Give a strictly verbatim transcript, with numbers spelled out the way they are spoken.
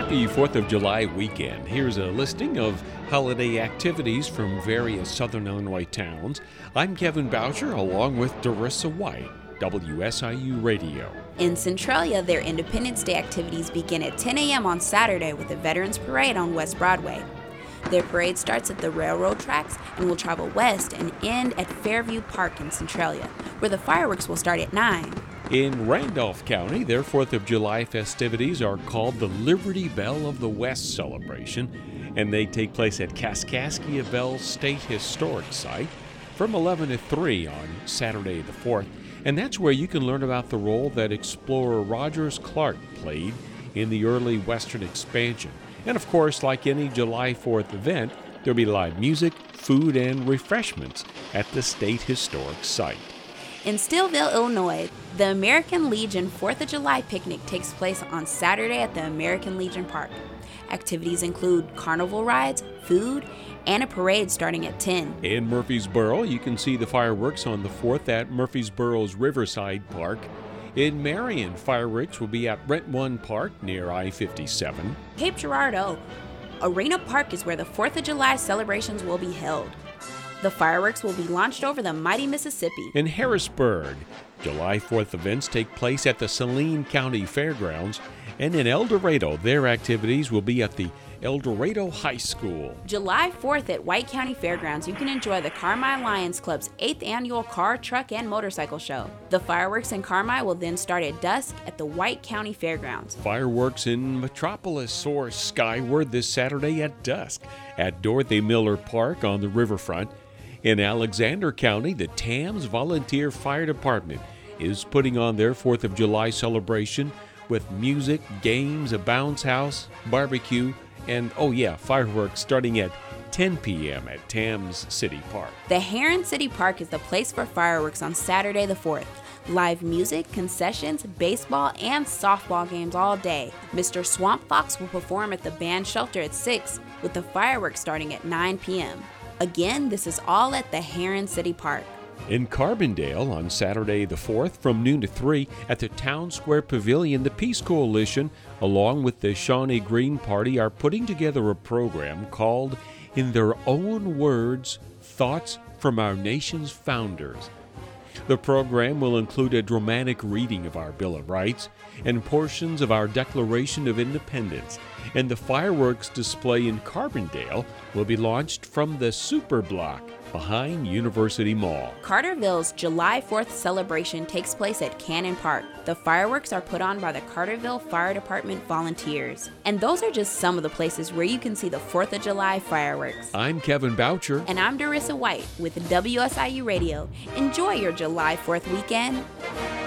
Happy fourth of July weekend. Here's a listing of holiday activities from various southern Illinois towns. I'm Kevin Boucher along with Darissa White, W S I U Radio. In Centralia, their Independence Day activities begin at ten a.m. on Saturday with a Veterans Parade on West Broadway. Their parade starts at the railroad tracks and will travel west and end at Fairview Park in Centralia, where the fireworks will start at nine. In Randolph County, their fourth of July festivities are called the Liberty Bell of the West celebration, and they take place at Kaskaskia Bell State Historic Site from eleven to three on Saturday the fourth. And that's where you can learn about the role that explorer Rogers Clark played in the early Western expansion. And of course, like any July fourth event, there'll be live music, food, and refreshments at the State Historic Site. In Steelville, Illinois, the American Legion fourth of July picnic takes place on Saturday at the American Legion Park. Activities include carnival rides, food, and a parade starting at ten. In Murfreesboro, you can see the fireworks on the fourth at Murfreesboro's Riverside Park. In Marion, fireworks will be at Rent One Park near I fifty-seven. Cape Girardeau, Arena Park is where the fourth of July celebrations will be held. The fireworks will be launched over the mighty Mississippi. In Harrisburg, July fourth events take place at the Saline County Fairgrounds, and in El Dorado, their activities will be at the El Dorado High School. July fourth at White County Fairgrounds, you can enjoy the Carmi Lions Club's eighth annual car, truck, and motorcycle show. The fireworks in Carmi will then start at dusk at the White County Fairgrounds. Fireworks in Metropolis soar skyward this Saturday at dusk at Dorothy Miller Park on the riverfront. In Alexander County, the Tams Volunteer Fire Department is putting on their fourth of July celebration with music, games, a bounce house, barbecue, and, oh yeah, fireworks starting at ten p.m. at Tams City Park. The Heron City Park is the place for fireworks on Saturday the fourth. Live music, concessions, baseball, and softball games all day. Mister Swamp Fox will perform at the band shelter at six, with the fireworks starting at nine p.m. Again, this is all at the Heron City Park. In Carbondale on Saturday the fourth from noon to three at the Town Square Pavilion, the Peace Coalition, along with the Shawnee Green Party, are putting together a program called In Their Own Words, Thoughts from Our Nation's Founders. The program will include a dramatic reading of our Bill of Rights and portions of our Declaration of Independence, and the fireworks display in Carbondale will be launched from the Super Block behind University Mall. Carterville's July fourth celebration takes place at Cannon Park. The fireworks are put on by the Carterville Fire Department volunteers. And those are just some of the places where you can see the fourth of July fireworks. I'm Kevin Boucher. And I'm Darissa White with W S I U Radio. Enjoy your July fourth weekend.